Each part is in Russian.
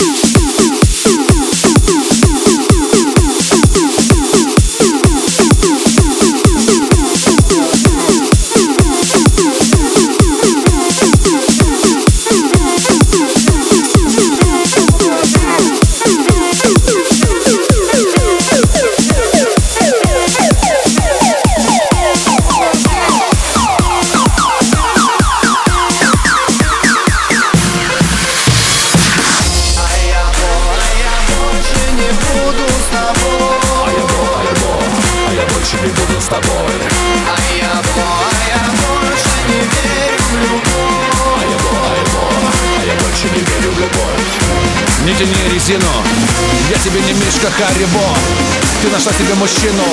Не тяни резину, я тебе не Мишка Харибо. Ты нашла себе мужчину.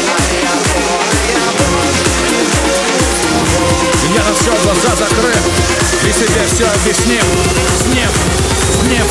Я на все глаза закрыв и себе все объяснил. Снив.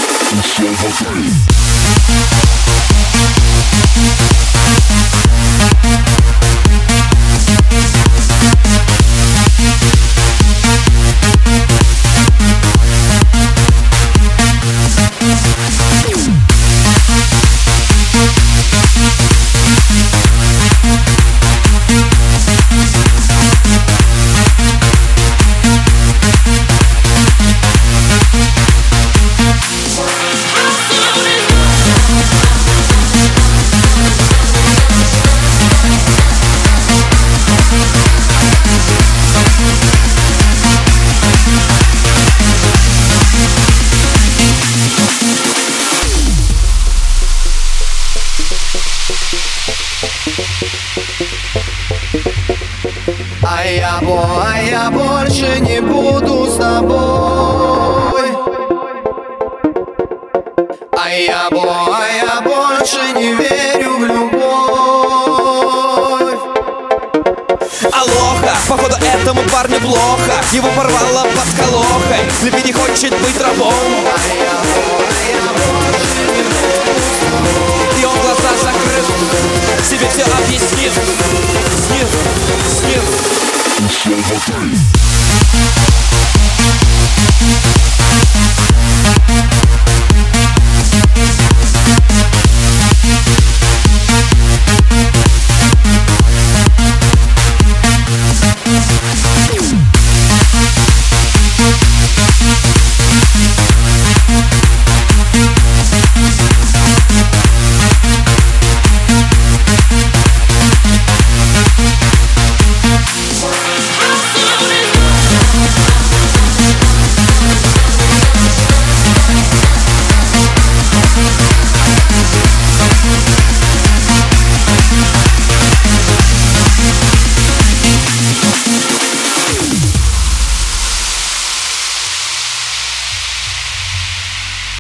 А я больше не буду с тобой. А я больше не верю в любовь. Алоха, походу этому парню плохо. Его порвало под скалохой. Любить не хочет быть рабом. И он глаза закрыл, себе все объяснил. Снив.